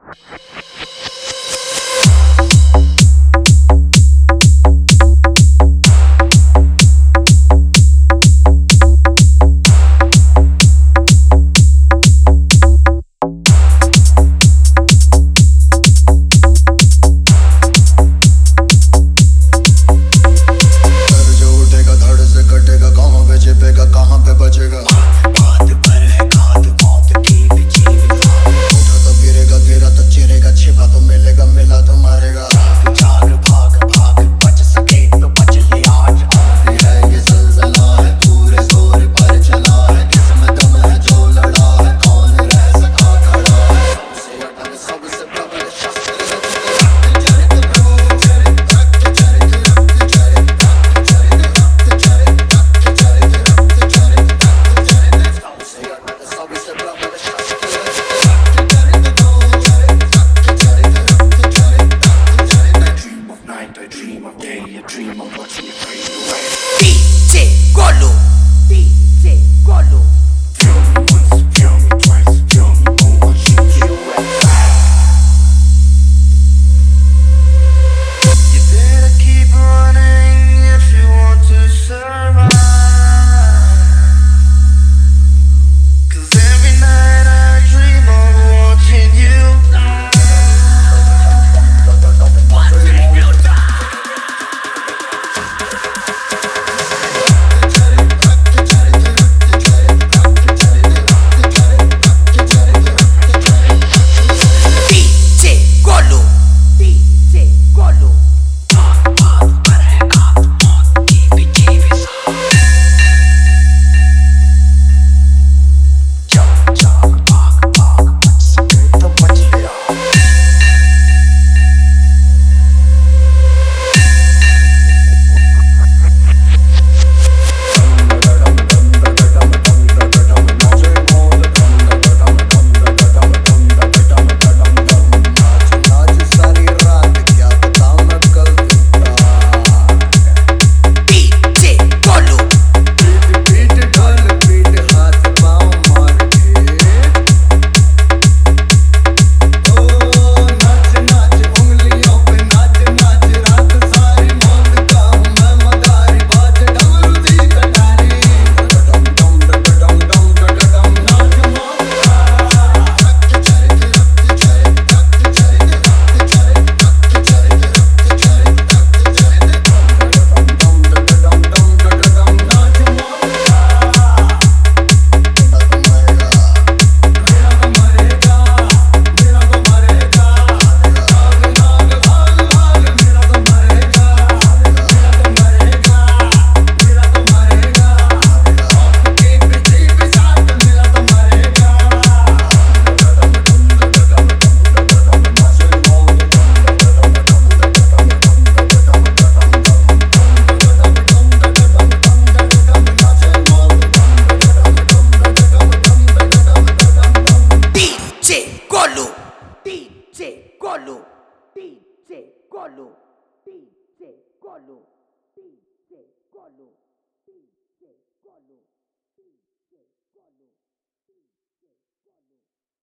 DJ Golo, DJ Golo. Feel me once, feel me twice, feel me more. You better keep running if you want to survive. 'Cause every night I dream of watching you die. DJ Golo, DJ Golo, DJ Golo, DJ Golo.